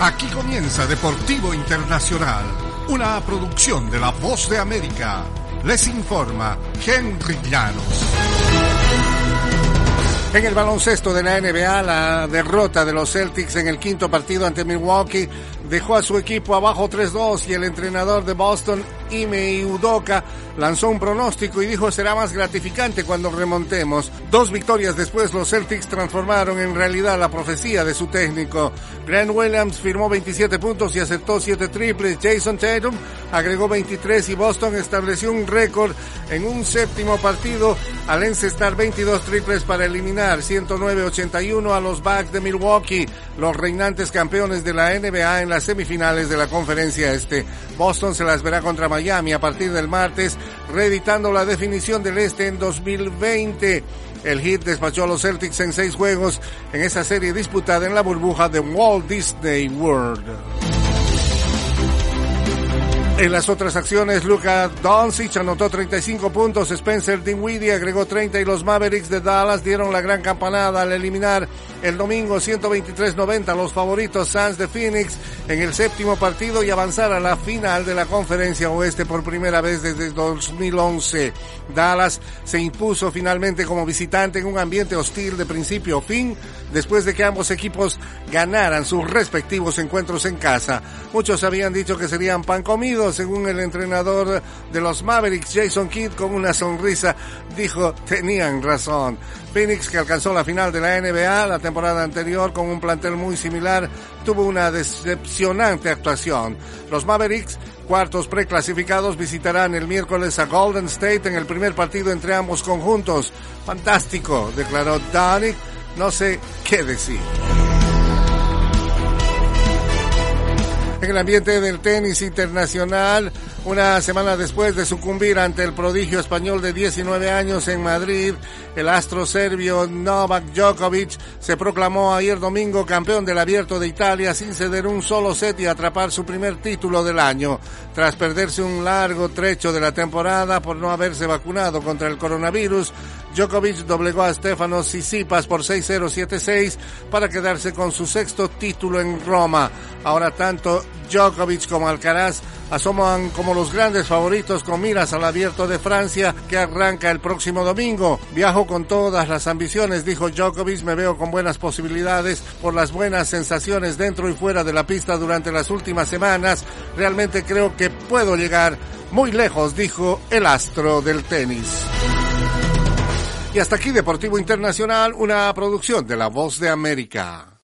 Aquí comienza Deportivo Internacional, una producción de La Voz de América. Les informa Henry Llanos. En el baloncesto de la NBA, la derrota de los Celtics en el quinto partido ante Milwaukee dejó a su equipo abajo 3-2 y el entrenador de Boston, Ime Udoka, lanzó un pronóstico y dijo: será más gratificante cuando remontemos. 2 victorias después, los Celtics transformaron en realidad la profecía de su técnico. Grant Williams firmó 27 puntos y aceptó 7 triples. Jason Tatum agregó 23 y Boston estableció un récord en un séptimo partido al encestar 22 triples para eliminar 109-81 a los Bucks de Milwaukee, los reinantes campeones de la NBA en las semifinales de la Conferencia Este. Boston se las verá contra Miami a partir del martes, reeditando la definición del Este en 2020. El Heat despachó a los Celtics en 6 juegos en esa serie disputada en la burbuja de Walt Disney World. En las otras acciones, Luka Doncic anotó 35 puntos, Spencer Dinwiddie agregó 30 y los Mavericks de Dallas dieron la gran campanada al eliminar el domingo 123-90 a los favoritos Suns de Phoenix en el séptimo partido y avanzar a la final de la Conferencia Oeste por primera vez desde 2011. Dallas se impuso finalmente como visitante en un ambiente hostil de principio a fin, después de que ambos equipos ganaran sus respectivos encuentros en casa. Muchos habían dicho que serían pan comido. Según el entrenador de los Mavericks, Jason Kidd, con una sonrisa, dijo: tenían razón. Phoenix, que alcanzó la final de la NBA la temporada anterior con un plantel muy similar, tuvo una decepcionante actuación. Los Mavericks, cuartos preclasificados, visitarán el miércoles a Golden State en el primer partido entre ambos conjuntos. Fantástico, declaró Doncic. No sé qué decir. En el ambiente del tenis internacional, una semana después de sucumbir ante el prodigio español de 19 años en Madrid, el astro serbio Novak Djokovic se proclamó ayer domingo campeón del Abierto de Italia sin ceder un solo set y atrapar su primer título del año. Tras perderse un largo trecho de la temporada por no haberse vacunado contra el coronavirus, Djokovic doblegó a Stefanos Tsitsipas por 6-0, 7-6 para quedarse con su sexto título en Roma. Ahora tanto Djokovic como Alcaraz asoman como los grandes favoritos con miras al Abierto de Francia que arranca el próximo domingo. Viajo con todas las ambiciones, dijo Djokovic, me veo con buenas posibilidades por las buenas sensaciones dentro y fuera de la pista durante las últimas semanas. Realmente creo que puedo llegar muy lejos, dijo el astro del tenis. Y hasta aquí Deportivo Internacional, una producción de La Voz de América.